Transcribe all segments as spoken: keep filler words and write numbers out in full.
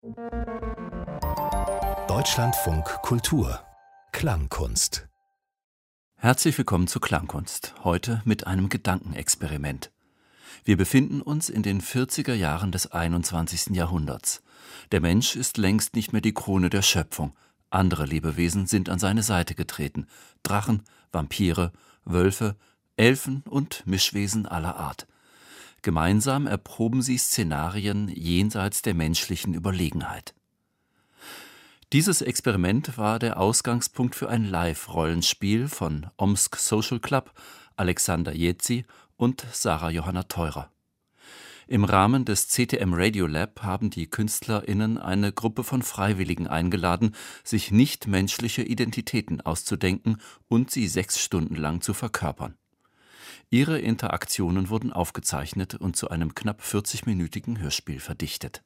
Deutschlandfunk Kultur Klangkunst. Herzlich willkommen zu Klangkunst, heute mit einem Gedankenexperiment. Wir befinden uns in den vierziger Jahren des einundzwanzigsten Jahrhunderts. Der Mensch ist längst nicht mehr die Krone der Schöpfung. Andere Lebewesen sind an seine Seite getreten. Drachen, Vampire, Wölfe, Elfen und Mischwesen aller Art. Gemeinsam erproben sie Szenarien jenseits der menschlichen Überlegenheit. Dieses Experiment war der Ausgangspunkt für ein Live-Rollenspiel von Omsk Social Club, Alexander Jezy und Sarah Johanna Theurer. Im Rahmen des C T M Radio Lab haben die KünstlerInnen eine Gruppe von Freiwilligen eingeladen, sich nichtmenschliche Identitäten auszudenken und sie sechs Stunden lang zu verkörpern. Ihre Interaktionen wurden aufgezeichnet und zu einem knapp vierzigminütigen Hörspiel verdichtet.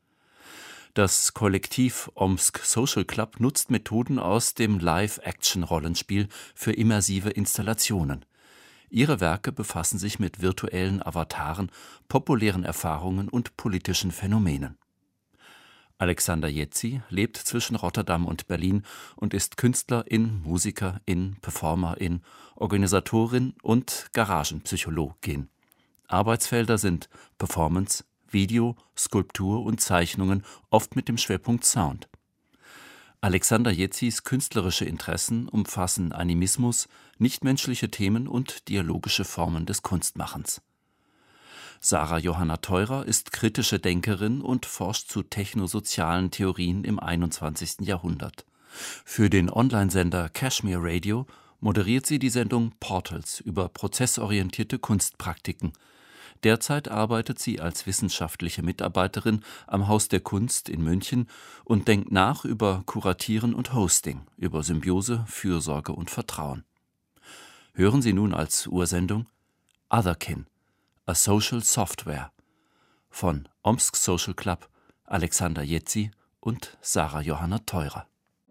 Das Kollektiv Omsk Social Club nutzt Methoden aus dem Live-Action-Rollenspiel für immersive Installationen. Ihre Werke befassen sich mit virtuellen Avataren, populären Erfahrungen und politischen Phänomenen. Alexander Jezy lebt zwischen Rotterdam und Berlin und ist Künstlerin, Musikerin, Performerin, Organisatorin und Garagenpsychologin. Arbeitsfelder sind Performance, Video, Skulptur und Zeichnungen, oft mit dem Schwerpunkt Sound. Alexander Jezys künstlerische Interessen umfassen Animismus, nichtmenschliche Themen und dialogische Formen des Kunstmachens. Sarah Johanna Theurer ist kritische Denkerin und forscht zu technosozialen Theorien im einundzwanzigsten Jahrhundert. Für den Online-Sender Kashmir Radio moderiert sie die Sendung Portals über prozessorientierte Kunstpraktiken. Derzeit arbeitet sie als wissenschaftliche Mitarbeiterin am Haus der Kunst in München und denkt nach über Kuratieren und Hosting, über Symbiose, Fürsorge und Vertrauen. Hören Sie nun als Ursendung Otherkin, a Social Software von Omsk Social Club, Alexander Jezy und Sarah Johanna Theurer.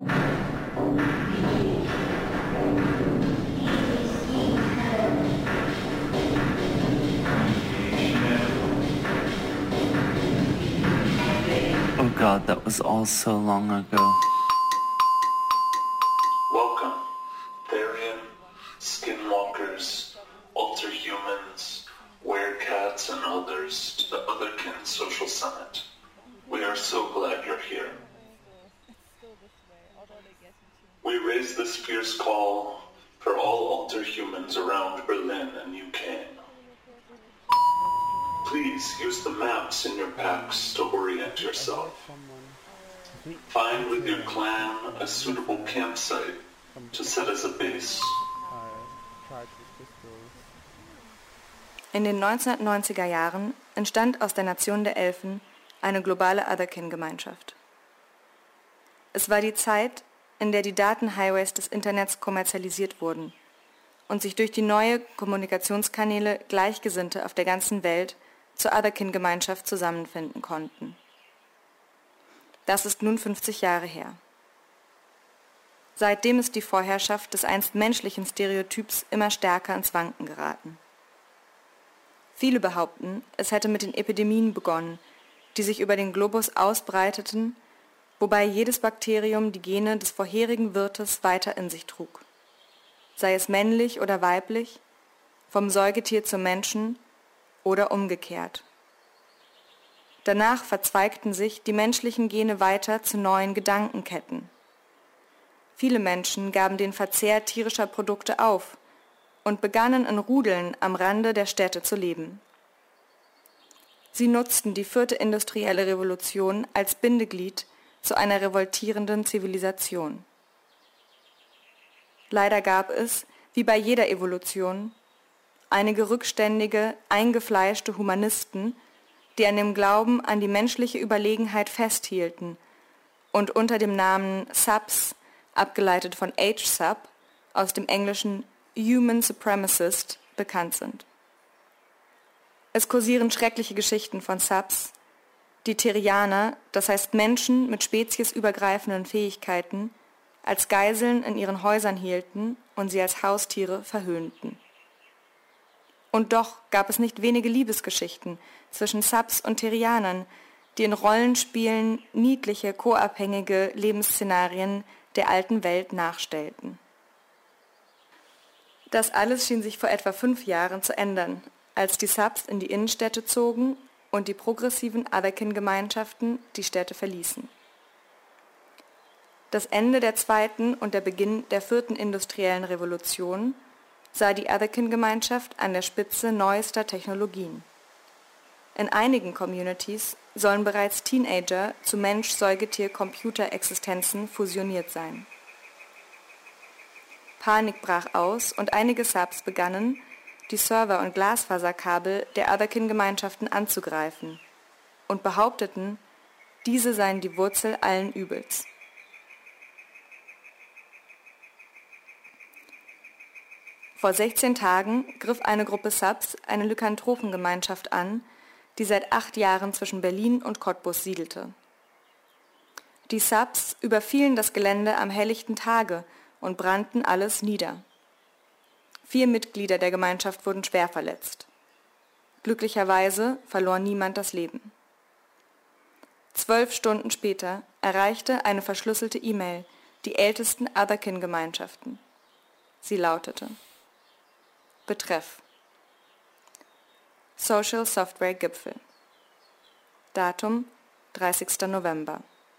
Oh God, that was all so long ago. Welcome, Therian, Skinwalkers, Ultra-Humans, Werecats, and others to the Otherkin Social Summit. We are so glad you're here. We raise this fierce call for all Ultra-Humans around Berlin and U K. Please use the maps in your packs to orient yourself. Find with your clan a suitable campsite to set as a base. In den neunzehnhundertneunziger Jahren entstand aus der Nation der Elfen eine globale Otherkin-Gemeinschaft. Es war die Zeit, in der die Datenhighways des Internets kommerzialisiert wurden und sich durch die neue Kommunikationskanäle Gleichgesinnte auf der ganzen Welt zur Otherkin-Gemeinschaft zusammenfinden konnten. Das ist nun fünfzig Jahre her. Seitdem ist die Vorherrschaft des einst menschlichen Stereotyps immer stärker ins Wanken geraten. Viele behaupten, es hätte mit den Epidemien begonnen, die sich über den Globus ausbreiteten, wobei jedes Bakterium die Gene des vorherigen Wirtes weiter in sich trug. Sei es männlich oder weiblich, vom Säugetier zum Menschen oder umgekehrt. Danach verzweigten sich die menschlichen Gene weiter zu neuen Gedankenketten. Viele Menschen gaben den Verzehr tierischer Produkte auf und begannen in Rudeln am Rande der Städte zu leben. Sie nutzten die vierte industrielle Revolution als Bindeglied zu einer revoltierenden Zivilisation. Leider gab es, wie bei jeder Evolution, einige rückständige, eingefleischte Humanisten, die an dem Glauben an die menschliche Überlegenheit festhielten und unter dem Namen Subs, abgeleitet von H-Sub, aus dem englischen Human Supremacist, bekannt sind. Es kursieren schreckliche Geschichten von Subs, die Therianer, das heißt Menschen mit speziesübergreifenden Fähigkeiten, als Geiseln in ihren Häusern hielten und sie als Haustiere verhöhnten. Und doch gab es nicht wenige Liebesgeschichten zwischen Subs und Therianern, die in Rollenspielen niedliche, co-abhängige Lebensszenarien der alten Welt nachstellten. Das alles schien sich vor etwa fünf Jahren zu ändern, als die Subs in die Innenstädte zogen und die progressiven Otherkin-Gemeinschaften die Städte verließen. Das Ende der zweiten und der Beginn der vierten industriellen Revolution sah die Otherkin-Gemeinschaft an der Spitze neuester Technologien. In einigen Communities sollen bereits Teenager zu Mensch-Säugetier-Computer-Existenzen fusioniert sein. Panik brach aus und einige Subs begannen, die Server und Glasfaserkabel der Otherkin-Gemeinschaften anzugreifen und behaupteten, diese seien die Wurzel allen Übels. Vor sechzehn Tagen griff eine Gruppe Subs eine Lykanthropengemeinschaft an, die seit acht Jahren zwischen Berlin und Cottbus siedelte. Die Subs überfielen das Gelände am helllichten Tage und brannten alles nieder. Vier Mitglieder der Gemeinschaft wurden schwer verletzt. Glücklicherweise verlor niemand das Leben. Zwölf Stunden später erreichte eine verschlüsselte E-Mail die ältesten Otherkin-Gemeinschaften. Sie lautete: Betreff: Social Software Gipfel. Datum: dreißigster November.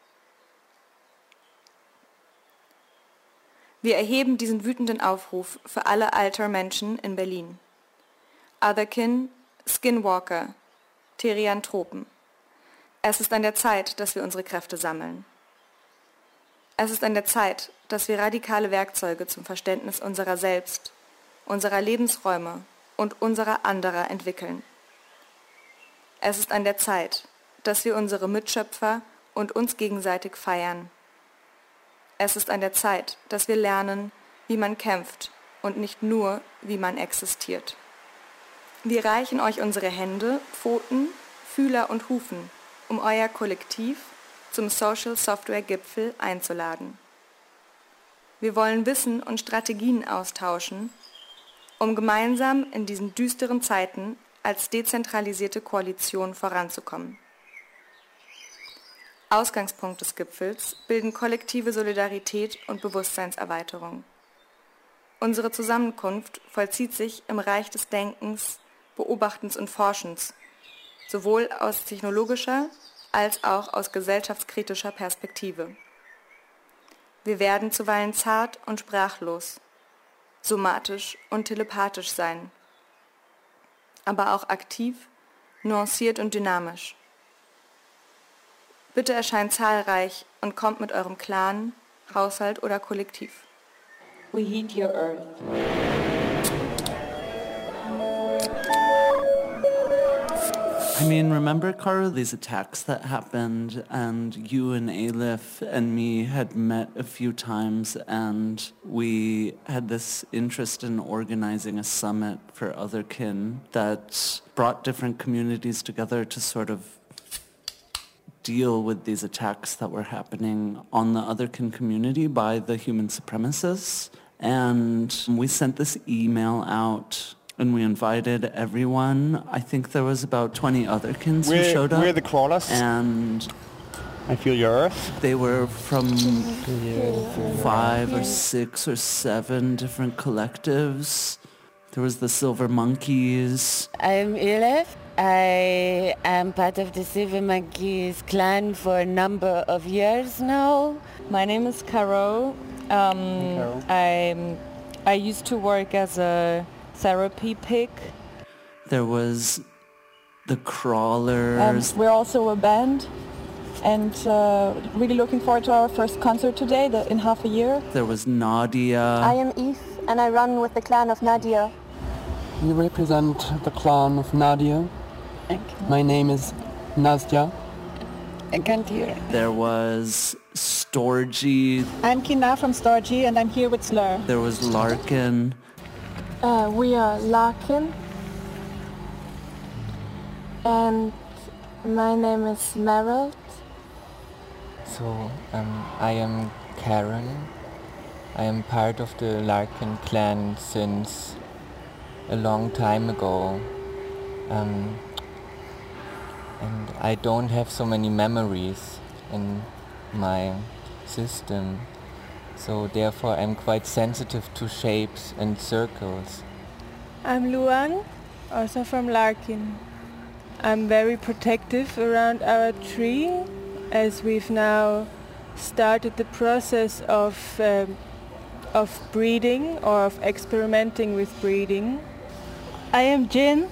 Wir erheben diesen wütenden Aufruf für alle Alter-Menschen in Berlin. Otherkin, Skinwalker, Therianthropen. Es ist an der Zeit, dass wir unsere Kräfte sammeln. Es ist an der Zeit, dass wir radikale Werkzeuge zum Verständnis unserer selbst, unserer Lebensräume und unserer anderer entwickeln. Es ist an der Zeit, dass wir unsere Mitschöpfer und uns gegenseitig feiern. Es ist an der Zeit, dass wir lernen, wie man kämpft und nicht nur, wie man existiert. Wir reichen euch unsere Hände, Pfoten, Fühler und Hufen, um euer Kollektiv zum Social Software Gipfel einzuladen. Wir wollen Wissen und Strategien austauschen, um gemeinsam in diesen düsteren Zeiten als dezentralisierte Koalition voranzukommen. Ausgangspunkt des Gipfels bilden kollektive Solidarität und Bewusstseinserweiterung. Unsere Zusammenkunft vollzieht sich im Reich des Denkens, Beobachtens und Forschens, sowohl aus technologischer als auch aus gesellschaftskritischer Perspektive. Wir werden zuweilen zart und sprachlos, somatisch und telepathisch sein, aber auch aktiv, nuanciert und dynamisch. Bitte erscheint zahlreich und kommt mit eurem Clan, Haushalt oder Kollektiv. We heat your earth. I mean, remember, Cara, these attacks that happened, and you and Aleph and me had met a few times, and we had this interest in organizing a summit for Otherkin that brought different communities together to sort of deal with these attacks that were happening on the Otherkin community by the human supremacists. And we sent this email out and we invited everyone. I think there was about twenty Otherkins we're, who showed up. We're the crawlers. And I feel your earth. They were from five or six or seven different collectives. There was the Silver Monkeys. I'm Aleph. I am part of the Silver Monkeys clan for a number of years now. My name is Caro. Um, Caro. I'm, I used to work as a therapy pig. There was the Crawlers. Um, we're also a band and uh, really looking forward to our first concert today, the, in half a year. There was Nadia. I am Eve and I run with the clan of Nadia. We represent the clan of Nadia. My name is Nastya. I can't hear. There was Storgy. I'm Kina from Storgy and I'm here with Slur. There was Larkin. Uh, we are Larkin. And my name is Merrill. So um, I am Karen. I am part of the Larkin clan since a long time ago. Um, and I don't have so many memories in my system, so therefore I'm quite sensitive to shapes and circles. I'm Luang, also from Larkin. I'm very protective around our tree, as we've now started the process of um, of breeding or of experimenting with breeding. I am Jin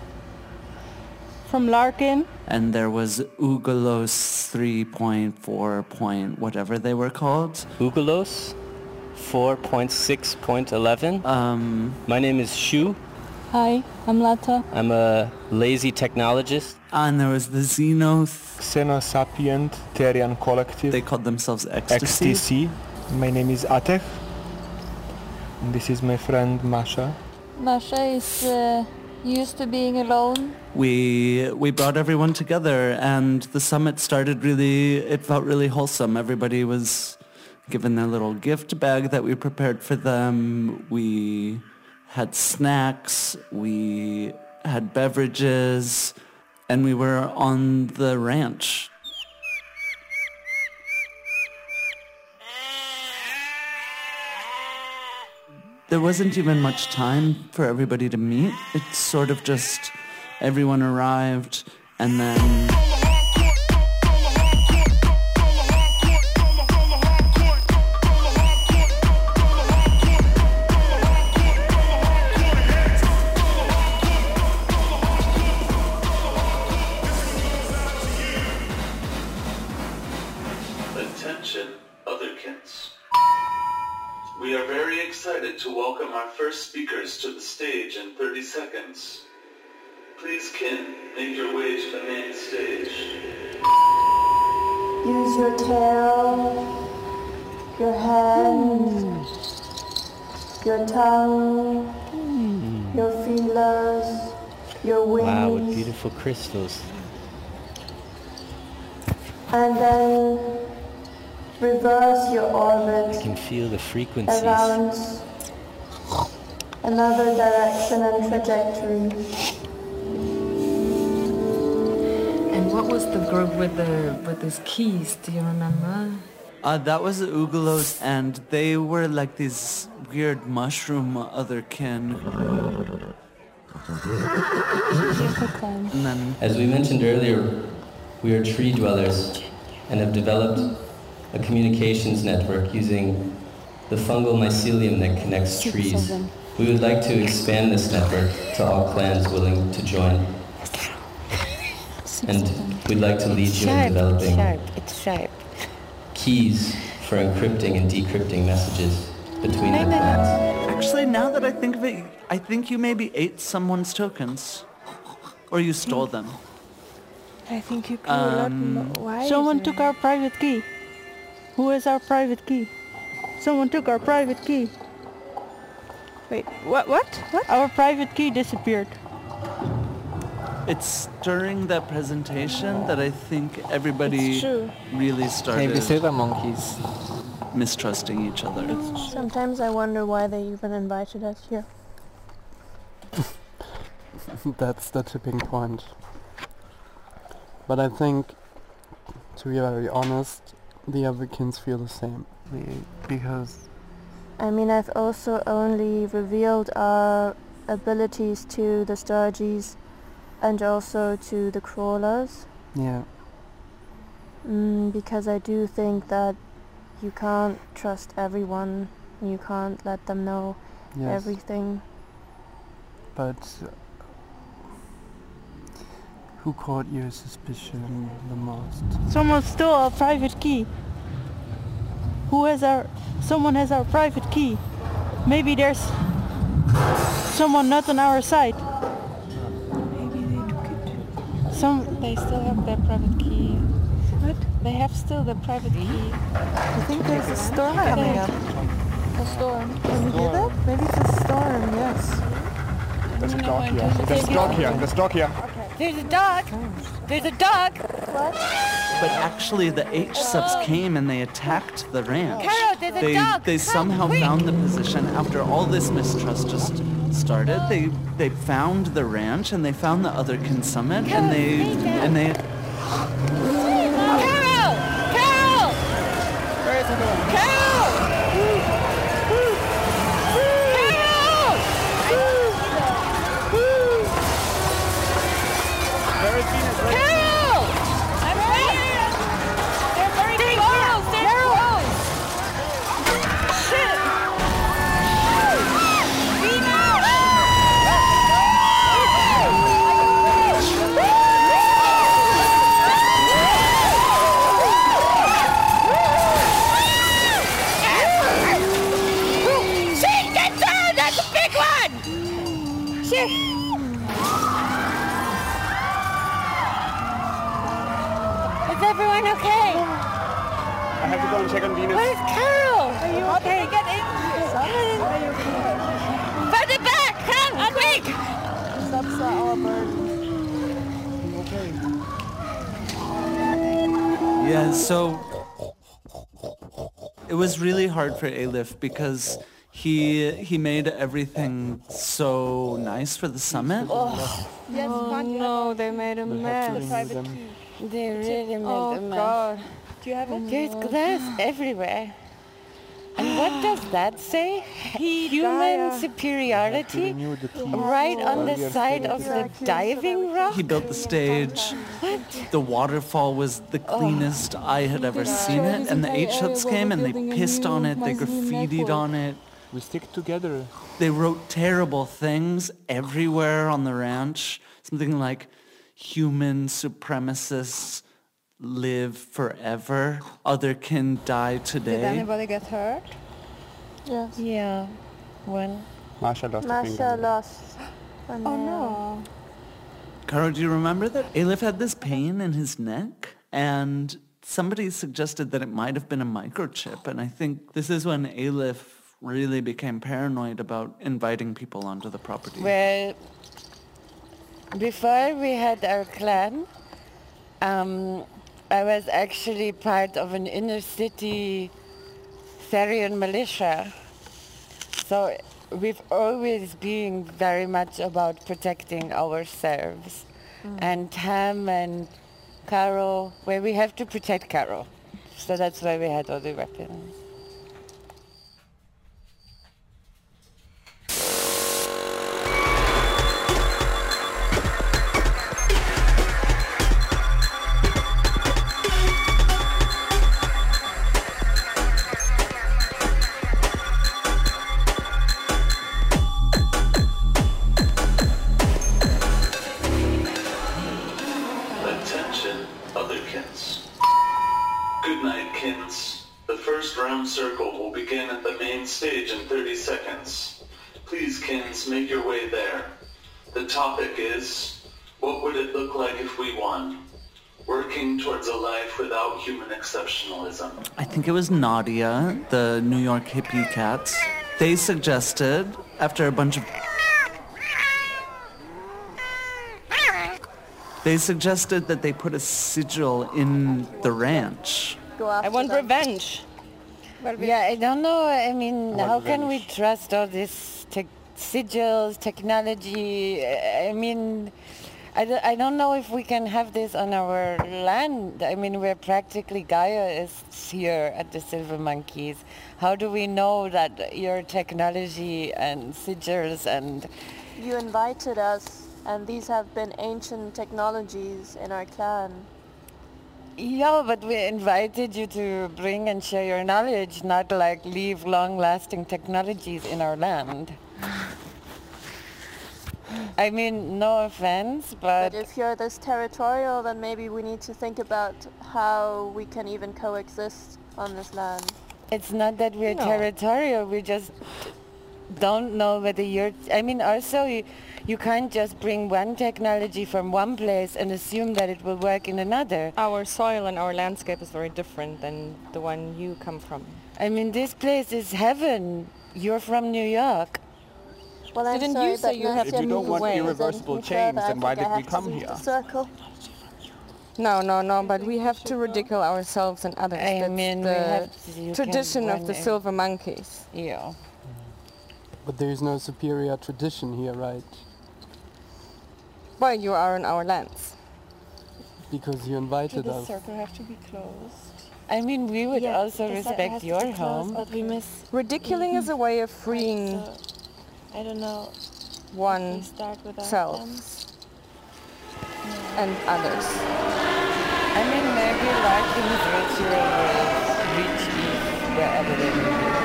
from Larkin. And there was Ugalos three point four point whatever they were called. Ugalos four point six point eleven. Um, My name is Shu. Hi, I'm Lata. I'm a lazy technologist. And there was the Xenoth. Xenosapient Therian Collective. They called themselves Ecstasy. X T C. My name is Atech. And this is my friend Masha. Masha is uh, used to being alone. We we brought everyone together, and the summit started really, it felt really wholesome. Everybody was given their little gift bag that we prepared for them. We had snacks, we had beverages, and we were on the ranch. There wasn't even much time for everybody to meet. It's sort of just everyone arrived, and then Attention, otherkins. We are very excited to welcome our first speakers to the stage in thirty seconds. Please, kin, make your way to the main stage. Use your tail, your hand, your tongue, your feelers, your wings. Wow, what beautiful crystals. And then reverse your orbit. I can feel the frequencies. Around another direction and trajectory. And what was the group with the with these keys? Do you remember? Uh, that was the Ugalos, and they were like these weird mushroom otherkin. And then, as we mentioned earlier, we are tree dwellers and have developed a communications network using the fungal mycelium that connects trees. We would like to expand this network to all clans willing to join. And we'd like to lead you in developing Sharp, it's sharp. keys for encrypting and decrypting messages between the clans. actually, now that I think of it, I think you maybe ate someone's tokens. Or you stole them. I think you could Um, a lot more wiser. Someone took our private key. Who has our private key? Someone took our private key. Wait, what? What? What? Our private key disappeared. It's during that presentation that I think everybody It's true. really started Maybe silver monkeys. mistrusting each other. Sometimes I wonder why they even invited us here. That's the tipping point. But I think, to be very honest, the other kids feel the same. Be- because I mean, I've also only revealed our abilities to the Sturgies and also to the crawlers. Yeah. Mm, because I do think that you can't trust everyone. You can't let them know Yes. everything. But uh, who caught your suspicion the most? Someone stole our private key. Who has our... Someone has our private key. Maybe there's someone not on our side. Maybe they took it. Some... They still have their private key. What? They have still the private key. I think there's a storm coming up. A storm. Can you hear that? Maybe it's a storm, yes. There's a dog here. There's a dog here. There's a dog here. There's a dog. There's a dog. What? But actually the H-subs came and they attacked the ranch. Carol, there's a they, dog. They Come, somehow quick. found the position after all this mistrust. Just started. They they found the ranch and they found the Otherkin Summit and they and they. Carol! Carol! Where is everyone? Carol! Where is Venus? Where is Carol! I'm right here! They're very close! They're close! Shit! Shit! Get down! That's a big one! Shit! Is everyone okay? I have to go and check on Venus. Where's Carol? Are you okay? Get in. Are you okay? Further back! Come, quick! That's our burden. Yeah, so it was really hard for Elif because he he made everything so nice for the summit. Oh, yes, oh no, they made a mess. They really made oh a mess. God. Do you have it? There's glass everywhere. And what does that say? Human superiority? Right on the side of the diving rock? He built the stage. What? The waterfall was the cleanest I had ever seen it. And the H-Huts came and they pissed on it, they graffitied on it. We stick together. They wrote terrible things everywhere on the ranch. Something like, human supremacists live forever. Otherkin die today. Did anybody get hurt? Yes. Yeah. One. Masha lost a Masha finger. lost a Oh nail. no. Caro, do you remember that Elif had this pain in his neck? And somebody suggested that it might have been a microchip. And I think this is when Elif really became paranoid about inviting people onto the property. Well, before we had our clan, um, I was actually part of an inner city Therian militia. So we've always been very much about protecting ourselves. Mm. And Tam and Caro, well, we have to protect Caro. So that's why we had all the weapons. Attention, Otherkins. Good night, Kins. The first round circle will begin at the main stage in thirty seconds. Please, Kins, make your way there. The topic is, what would it look like if we won? Working towards a life without human exceptionalism. I think it was Nadia, the New York hippie cats. They suggested, after a bunch of... They suggested that they put a sigil in the ranch. I want them. Revenge. Yeah, I don't know. I mean, how revenge. can we trust all this te- sigils, technology? I mean, I, d- I don't know if we can have this on our land. I mean, we're practically Gaiaists here at the Silver Monkeys. How do we know that your technology and sigils and... You invited us, and these have been ancient technologies in our clan. Yeah, but we invited you to bring and share your knowledge, not like leave long-lasting technologies in our land. I mean, no offense, but... But if you're this territorial, then maybe we need to think about how we can even coexist on this land. It's not that we're No. territorial, we just don't know whether you're... I mean, also, you, you can't just bring one technology from one place and assume that it will work in another. Our soil and our landscape is very different than the one you come from. I mean, this place is heaven. You're from New York. Well, I'm Didn't sorry, you say but you have Nancy to move moved away? irreversible isn't change, further. I then why think I did we have to come leave here? the circle. No, no, no, but we have to ridicule ourselves and others. I That's mean, we the have to- you tradition can of the wonder. Silver Monkeys. Yeah. But there is no superior tradition here, right? Well, you are in our lands. Because you invited Do the us. circle have to be closed? I mean, we would Yeah, also the circle respect has to your be closed, home. but we miss. Ridiculing is a way of freeing Right, so, I don't know. one We start without self them. and others. I mean, maybe Larkin's ritual will reach you wherever they may be.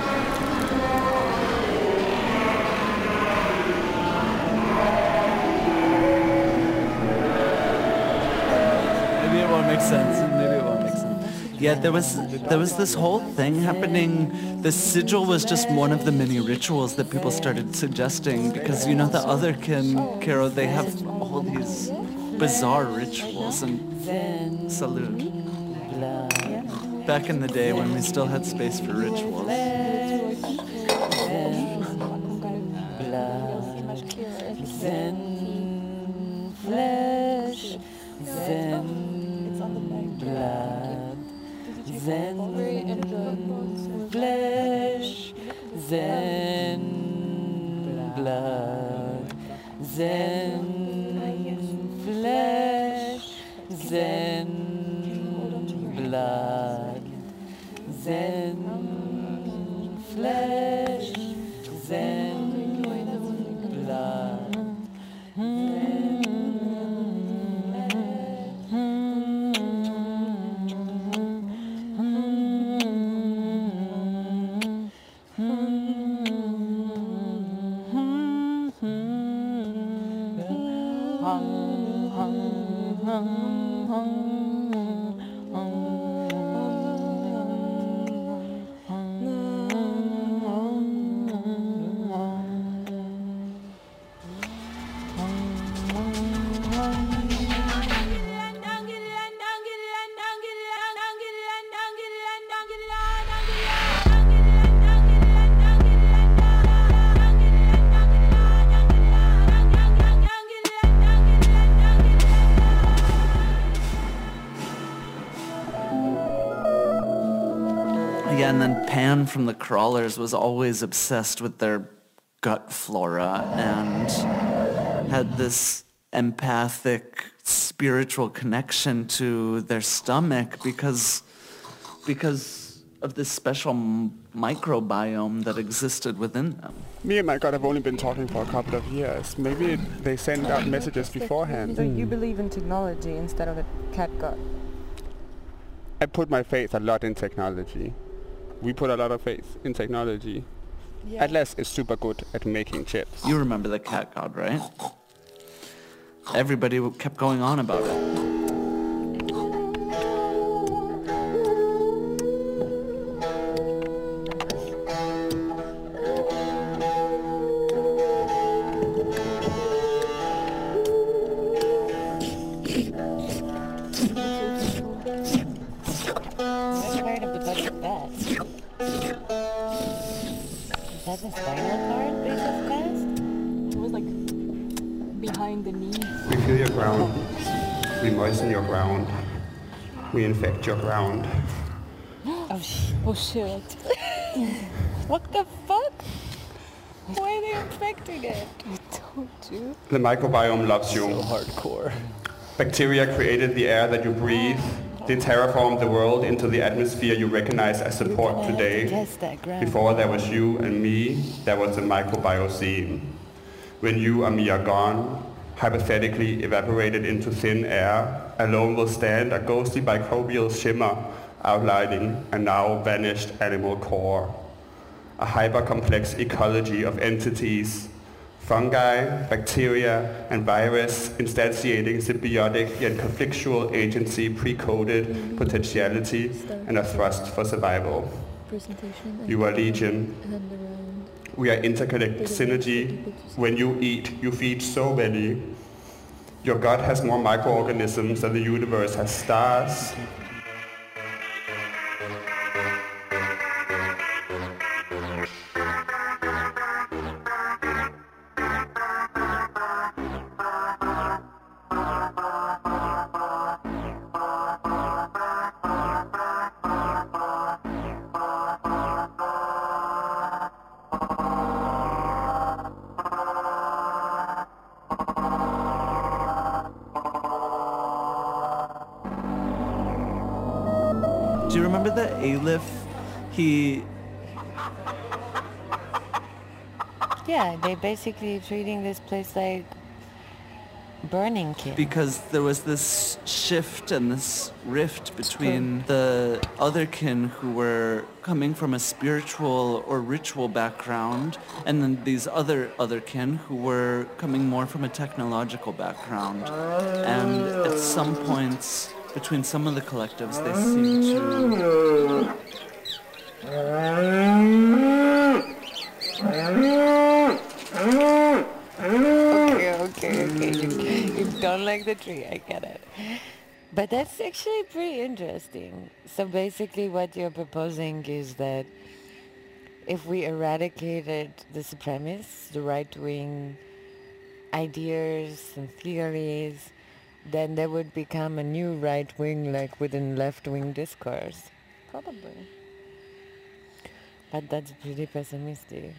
Maybe it won't make sense. Maybe it won't make sense. Yeah, there was there was this whole thing happening. The sigil was just one of the many rituals that people started suggesting because, you know, the other kin, Caro, they have all these bizarre rituals and salute. Back in the day when we still had space for rituals. Zen, flesh, Zen, blood, Zen, flesh, Zen, blood, Zen, flesh, Zen, blood, Zen, flesh, Zen, blood. Yeah, and then Pan from the Crawlers was always obsessed with their gut flora and had this empathic spiritual connection to their stomach because because of this special m- microbiome that existed within them. Me and my God have only been talking for a couple of years. Maybe they send out messages beforehand. So you believe in technology instead of the cat god? I put my faith a lot in technology. We put a lot of faith in technology. Yeah. Atlas is super good at making chips. You remember the cat god, right? Everybody w- kept going on about it. Is that the spinal cord they just passed? It was like behind the knee. We feel your ground. We moisten your ground. We infect your ground. Oh, sh- oh shit. What the fuck? Why are they infecting it? I told you. The microbiome loves you. So hardcore. Bacteria created the air that you breathe. They terraformed the world into the atmosphere you recognize as support today. Before there was you and me, there was the microbiocene. When you and me are gone, hypothetically evaporated into thin air, alone will stand a ghostly microbial shimmer outlining a now vanished animal core. A hyper-complex ecology of entities, fungi, bacteria, and virus instantiating symbiotic yet conflictual agency, pre-coded potentiality, and a thrust for survival. You are legion. We are interconnected synergy. When you eat, you feed so many. Your gut has more microorganisms than the universe has stars. remember that Aleph, he... Yeah, they basically treating this place like Burning King. Because there was this shift and this rift between the otherkin who were coming from a spiritual or ritual background and then these other otherkin who were coming more from a technological background. And at some points between some of the collectives they seem to... Okay, okay, okay. You, you don't like the tree, I get it. But that's actually pretty interesting. So basically what you're proposing is that if we eradicated the supremacists, the right-wing ideas and theories, then there would become a new right-wing, like within left-wing discourse. Probably. But that's pretty pessimistic.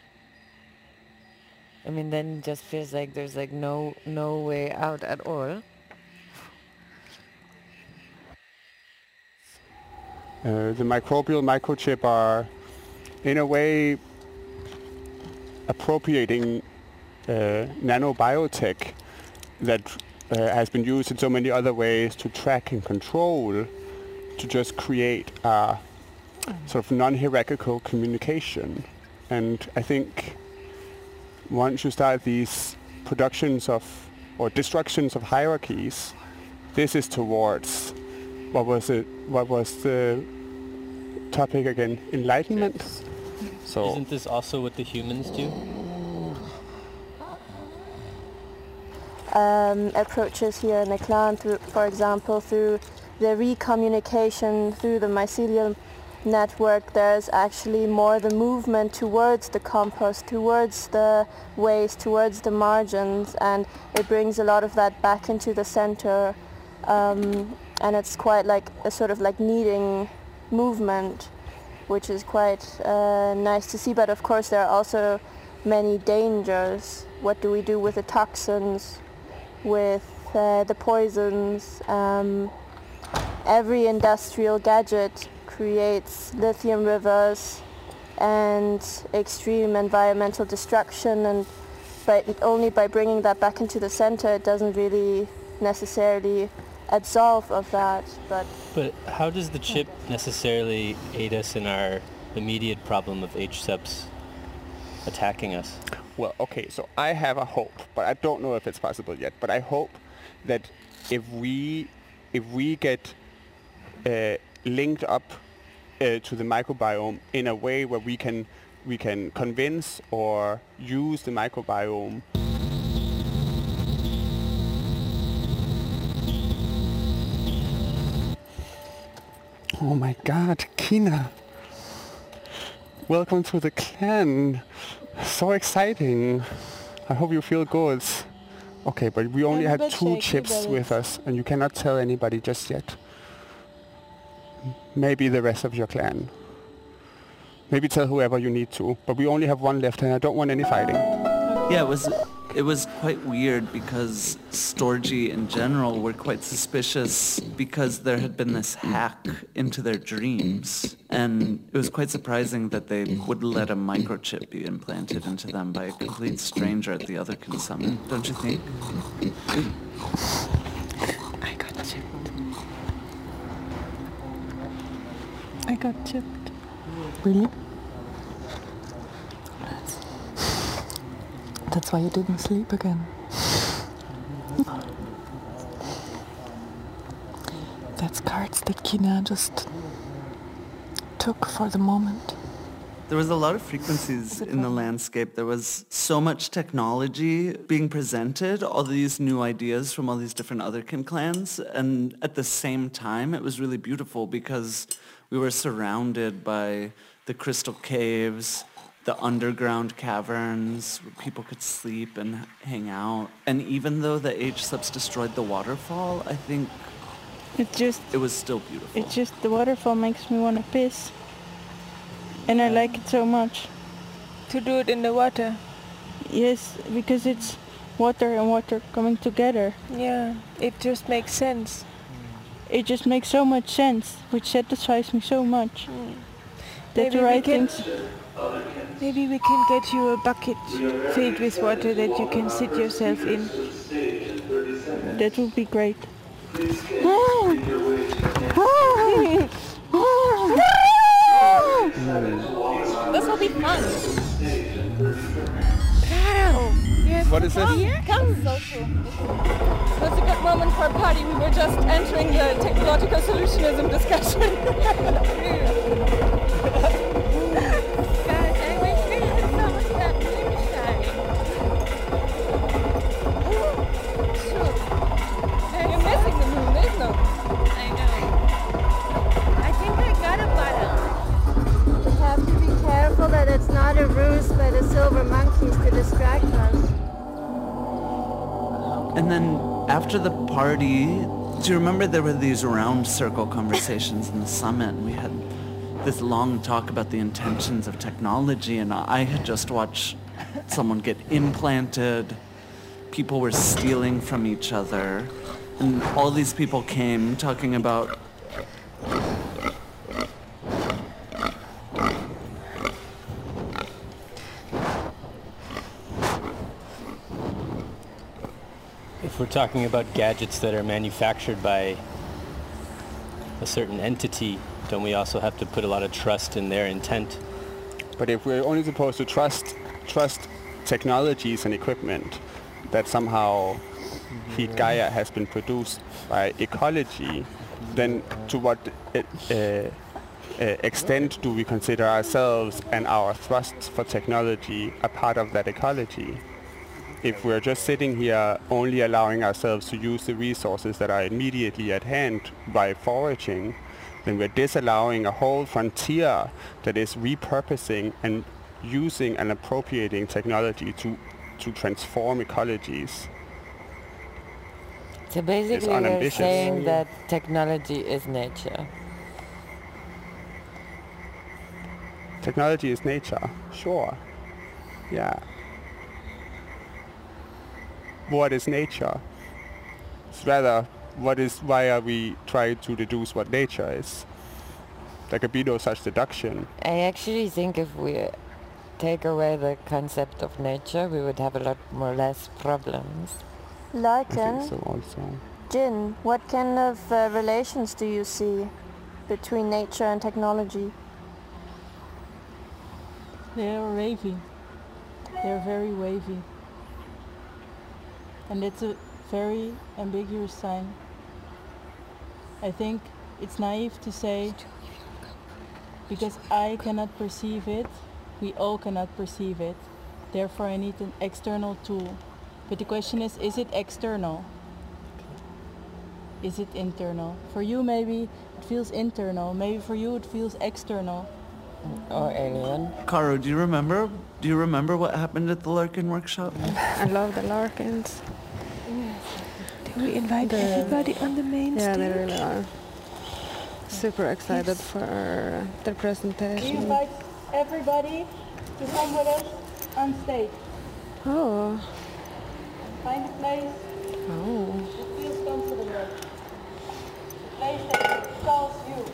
I mean, then it just feels like there's like no no way out at all. Uh, the microbial microchip are, in a way, appropriating uh, nanobiotech that uh, has been used in so many other ways to track and control, to just create a sort of non-hierarchical communication. And I think once you start these productions of, or destructions of hierarchies, this is towards, what was it, what was the topic again? Enlightenment? So isn't this also what the humans do? Um, approaches here in the clan, through, for example, through the recommunication through the mycelium network, there's actually more the movement towards the compost, towards the waste, towards the margins, and it brings a lot of that back into the center, um, and it's quite like a sort of like kneading movement, which is quite uh, nice to see. But of course there are also many dangers. What do we do with the toxins, with uh, the poisons? Um, every industrial gadget creates lithium rivers and extreme environmental destruction, and by, only by bringing that back into the center it doesn't really necessarily absolve of that. But but how does the chip necessarily aid us in our immediate problem of H-subs attacking us? Well, okay, so I have a hope, but I don't know if it's possible yet, but I hope that if we if we get uh, linked up uh, to the microbiome in a way where we can we can convince or use the microbiome. Oh my God, Kina! Welcome to the clan. So exciting. I hope you feel good. Okay, but we only had two chips with us, and you cannot tell anybody just yet. Maybe the rest of your clan. Maybe tell whoever you need to, but we only have one left and I don't want any fighting. Yeah, it was it was quite weird because Storgy in general were quite suspicious because there had been this hack into their dreams, and it was quite surprising that they would let a microchip be implanted into them by a complete stranger at the Otherkin Summit, don't you think? I got chipped. I got chipped. Really? That's why you didn't sleep again. That's cards that Kina just took for the moment. There was a lot of frequencies in the landscape. There was so much technology being presented, all these new ideas from all these different Otherkin clans, and at the same time it was really beautiful because we were surrounded by the crystal caves, the underground caverns where people could sleep and hang out. And even though the H-subs destroyed the waterfall, I think it just it was still beautiful. It just the waterfall makes me want to piss. And I like it so much. To do it in the water? Yes, because it's water and water coming together. Yeah, it just makes sense. it just makes so much sense, which satisfies me so much. Mm. That the right can, things. Maybe we can get you a bucket filled with water that you can sit yourself in. That would be great. This will be fun. What is this? Come. Social. That's a good moment for a party. We were just entering the technological solutionism discussion. That it's not a ruse by the silver monkeys to distract us. And then after the party, do you remember there were these round circle conversations in the summit? And we had this long talk about the intentions of technology, and I had just watched someone get implanted. People were stealing from each other. And all these people came talking about if we're talking about gadgets that are manufactured by a certain entity, don't we also have to put a lot of trust in their intent? But if we're only supposed to trust trust technologies and equipment that somehow Heat Gaia has been produced by ecology, then to what uh, uh, extent do we consider ourselves and our thrusts for technology a part of that ecology? If we're just sitting here only allowing ourselves to use the resources that are immediately at hand by foraging, then we're disallowing a whole frontier that is repurposing and using and appropriating technology to, to transform ecologies. So basically you're saying that technology is nature. Technology is nature, sure. Yeah. What is nature? It's rather, what is, why are we trying to deduce what nature is? There could be no such deduction. I actually think if we take away the concept of nature, we would have a lot more less problems. Larkin, I think so also. Jin, what kind of uh, relations do you see between nature and technology? They're wavy. They're very wavy. And it's a very ambiguous sign. I think it's naive to say, because I cannot perceive it, we all cannot perceive it. Therefore I need an external tool. But the question is, is it external? Is it internal? For you maybe it feels internal, maybe for you it feels external. Or alien. Caro, do you remember? Do you remember what happened at the Larkin workshop? I love the Larkins. Did we invite the, everybody on the main yeah, stage? Yeah, they really are. Super excited yes. for their presentation. We invite everybody to come with us on stage. Oh. Find a place. Oh. That feels comfortable. A place that calls you.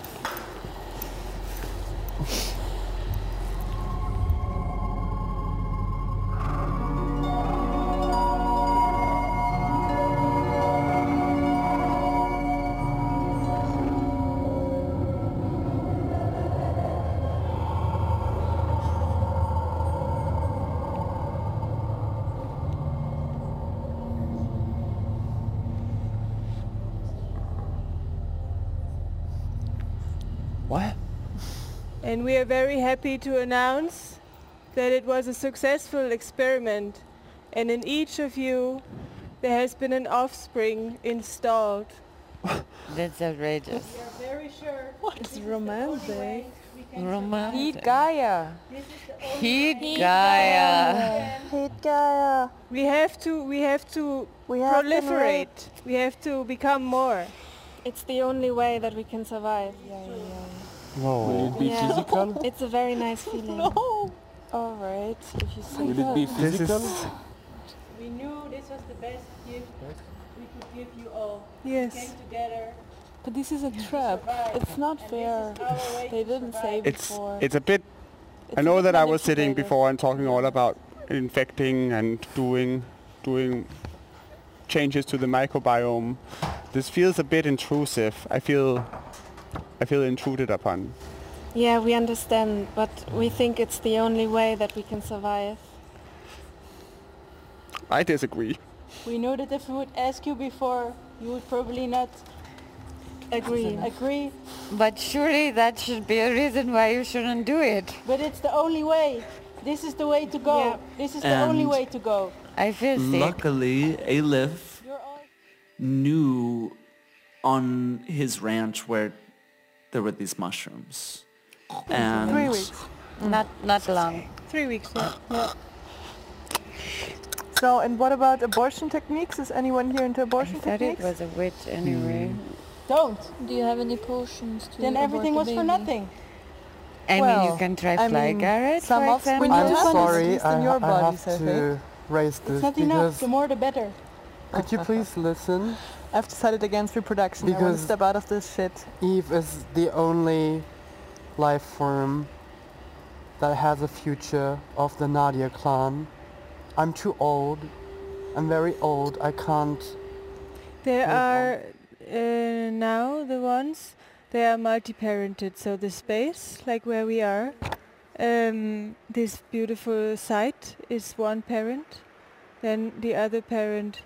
What? And we are very happy to announce that it was a successful experiment, and in each of you there has been an offspring installed. That's outrageous. We are very sure. What? It's romantic. Romantic. Heat Gaia. Heat Gaia. Heat Gaia. We have to. We have to we have proliferate. To we have to become more. It's the only way that we can survive. Yeah, yeah, yeah. No. Will it be yeah. physical? It's a very nice feeling. No. All right, if you say Will that. it be physical? We knew this was the best gift we could give you all. Yes. We came together But this is a trap. It's not fair. They didn't say It's before. it's a bit. I know that I was sitting before and talking all about infecting and doing doing changes to the microbiome. This feels a bit intrusive. I feel I feel intruded upon. Yeah, we understand, but we think it's the only way that we can survive. I disagree. We know that if we would ask you before, you would probably not Agree. agree. But surely that should be a reason why you shouldn't do it. But it's the only way. This is the way to go. Yeah. This is the only And way to go. I feel sick. Luckily, Aleph knew on his ranch where there were these mushrooms. And Three weeks. Not not long. Three weeks, yeah. yeah. So, and what about abortion techniques? Is anyone here into abortion I thought techniques? it was a witch anyway. Don't. Do you have any potions to Then everything abort was the for baby? nothing. I Well, mean, you can try I fly mean, garret, some for offspring example. you I'm have sorry, is in I, your I bodies, I have to think. raise this It's not enough. because The more the better. could you please listen? I've decided against reproduction. I want to Because- step out of this shit. Eve is the only life form that has a future of the Nadia clan. I'm too old. I'm very old. I can't. There Hold are uh, now the ones, they are multi-parented, so the space, like where we are, um, this beautiful site is one parent, then the other parent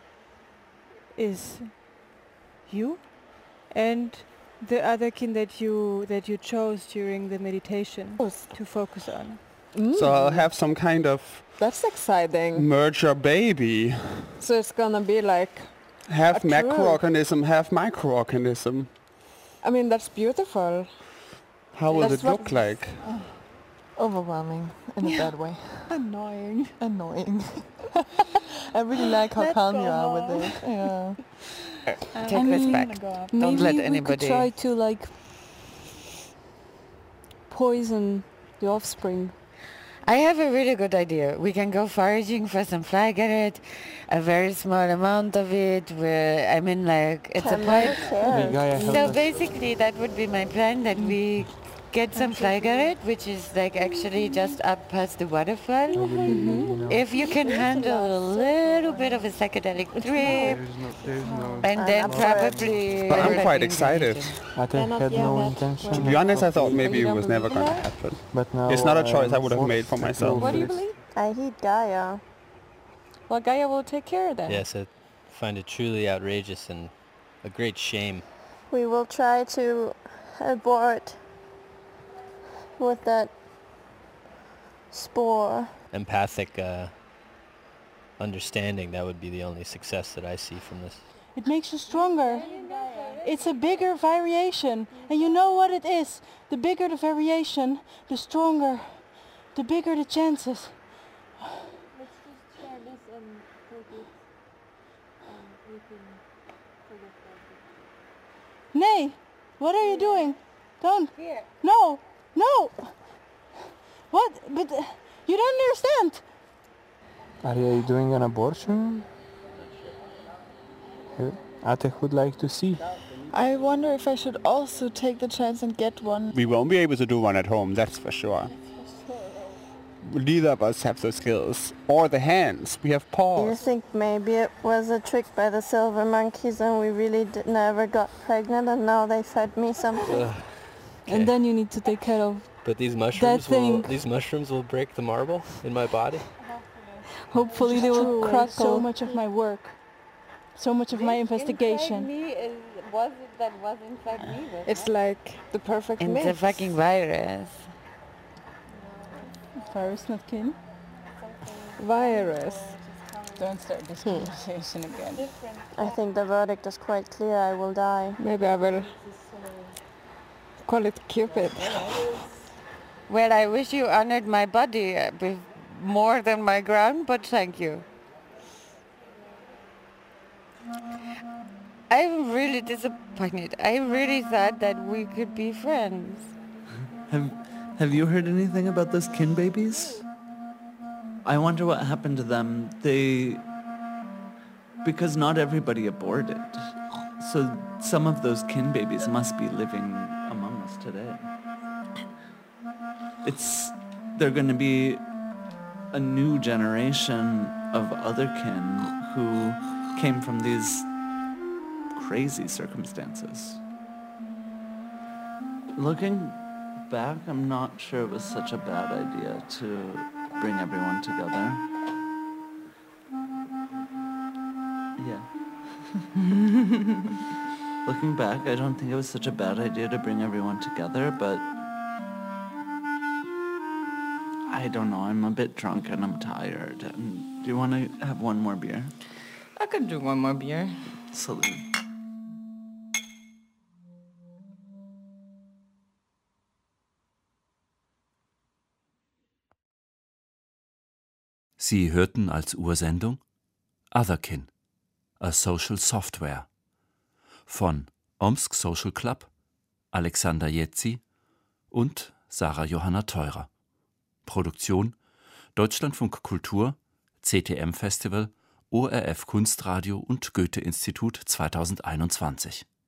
is you, and the other kin that you that you chose during the meditation to focus on. So I'll have some kind of That's exciting. merger baby. So it's gonna be like, Half A true. macroorganism, half microorganism. I mean, that's beautiful. How will That's it look what- like? Overwhelming in a bad way. Annoying. Annoying. I really like how Let's calm go you are with home. it. Yeah. Take I mean, respect. Maybe Don't let we anybody. could try to like poison the offspring. I have a really good idea. We can go foraging for some fly garret, a very small amount of it. Where I mean, like it's a pipe. So basically, that would be my plan. That we get some fly garret, which is like actually just up past the waterfall. Mm-hmm. If you can handle a little bit of a psychedelic trip, and then probably. But I'm quite everybody excited. I think had no intention. To be honest, I thought maybe it was never going to happen. But now It's not a choice I I would have made for forced to myself. What do you believe? I hate Gaia. Well, Gaia will take care of that. Yes, I find it truly outrageous and a great shame. We will try to abort with that spore. Empathic uh, understanding, that would be the only success that I see from this. It makes you stronger. It's a bigger variation. And you know what it is? The bigger the variation, the stronger, the bigger the chances. Let's just share this and take it and we can forget about it. Nay, what are you doing? Don't. Here. No, no. What? But uh, you don't understand. Are you doing an abortion? Uh, Atech would like to see. I wonder if I should also take the chance and get one. We won't be able to do one at home, that's for sure. Neither of us have the skills or the hands. We have Do you paws. think maybe it was a trick by the silver monkeys and we really did, never got pregnant and now they fed me something? Ugh. And then you need to take care of. But these mushrooms will, thing- these mushrooms will break the marble in my body. Hopefully they will True, and crackle. so much of my work, so much of my investigation. Me is, was it that was inside me? It's like the perfect It's mix. a fucking virus. Virus not kin. virus. Don't start this conversation again. I think the verdict is quite clear. I will die. Maybe I will call it Cupid. Well, I wish you honored my body uh, with more than my ground, but thank you. I'm really disappointed. I really thought that we could be friends. Have Have you heard anything about those kin babies? I wonder what happened to them. They... Because not everybody aborted. So some of those kin babies must be living among us today. It's, they're going to be a new generation of other kin who came from these crazy circumstances. Looking back, I'm not sure it was such a bad idea to bring everyone together. Yeah. Looking back, I don't think it was such a bad idea to bring everyone together, but I don't know, I'm a bit drunk and I'm tired. And do you want to have one more beer? I could do one more beer. Salute. Sie hörten als Ursendung Otherkin, a Social Software von Omsk Social Club, Alexander Jetzi und Sarah Johanna Theurer. Produktion Deutschlandfunk Kultur, C T M Festival, O R F Kunstradio und Goethe-Institut zweitausendeinundzwanzig.